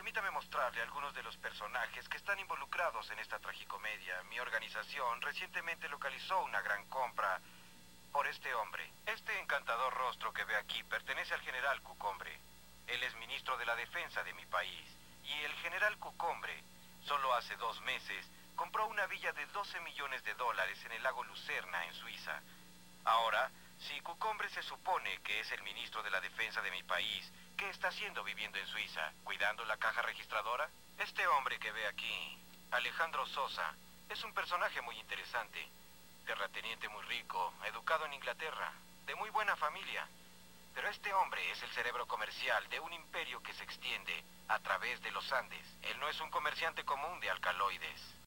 Permítame mostrarle algunos de los personajes que están involucrados en esta tragicomedia. Mi organización recientemente localizó una gran compra por este hombre. Este encantador rostro que ve aquí pertenece al general Cucombre. Él es ministro de la defensa de mi país. Y el general Cucombre, solo hace 2 meses, compró una villa de 12 millones de dólares en el lago Lucerna, en Suiza. Ahora, si Cucombre se supone que es el ministro de la defensa de mi país, ¿qué está haciendo viviendo en Suiza? ¿Cuidando la caja registradora? Este hombre que ve aquí, Alejandro Sosa, es un personaje muy interesante. Terrateniente muy rico, educado en Inglaterra, de muy buena familia. Pero este hombre es el cerebro comercial de un imperio que se extiende a través de los Andes. Él no es un comerciante común de alcaloides.